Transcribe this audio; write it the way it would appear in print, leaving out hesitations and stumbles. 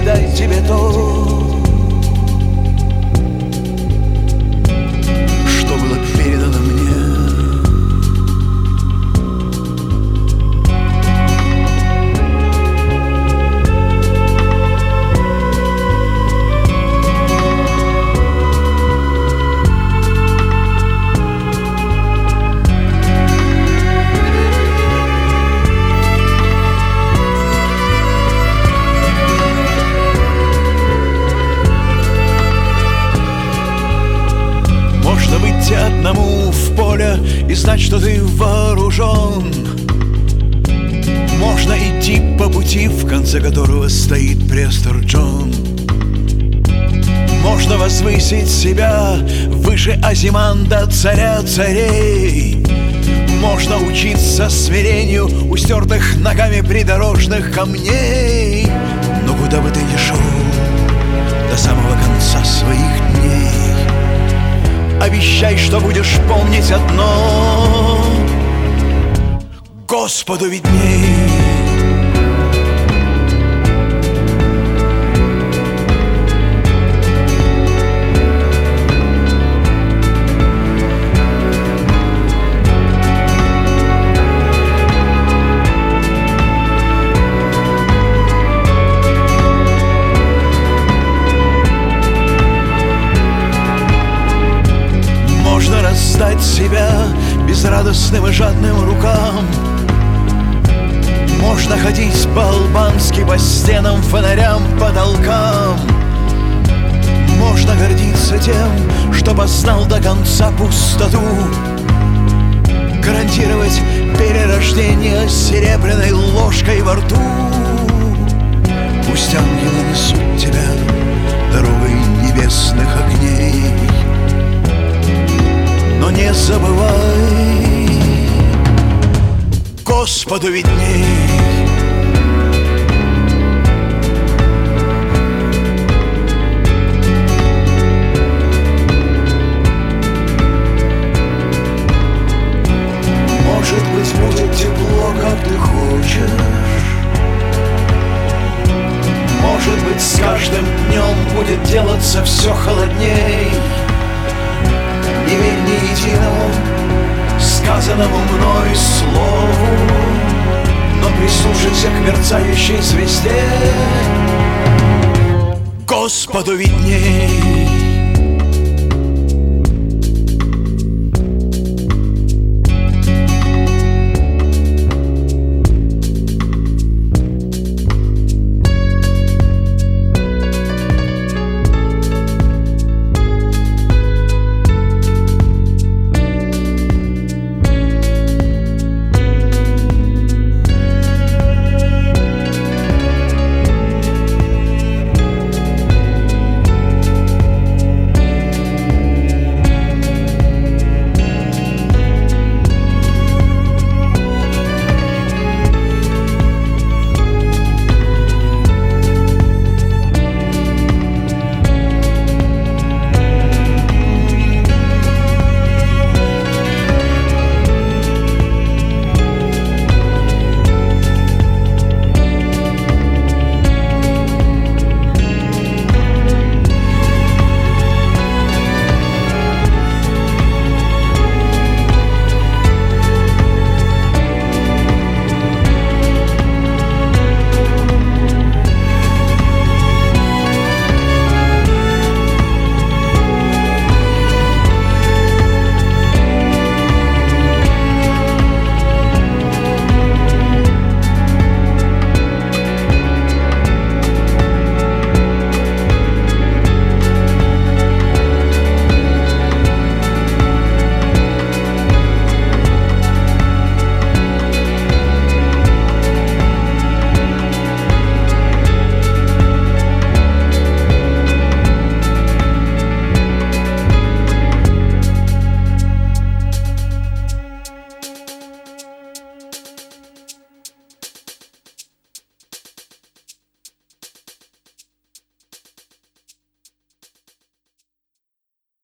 передать тебе то, что было передано мне. Можно выйти одному в поле и знать, что ты вооружен. Можно идти по пути, в конце которого стоит Престор Джон. Можно возвысить себя выше Азиманда, царя царей. Можно учиться смирению у стертых ногами придорожных камней. Но куда бы ты ни шел, до самого конца своих дней обещай, что будешь помнить одно: Господу видней. Можно раздать себя безрадостным и жадным рукам. Можно ходить по-албански по стенам, фонарям, потолкам. Можно гордиться тем, что познал до конца пустоту, гарантировать перерождение серебряной ложкой во рту. Пусть ангелы несут тебя дорогой небесных огней, но не забывай, Господу видней. Может быть, будет тепло, как ты хочешь. Может быть, с каждым днем будет делаться все холодней. Не верь ни единому сказанному мной слову, но прислушайся к мерцающей звезде. Господу видней.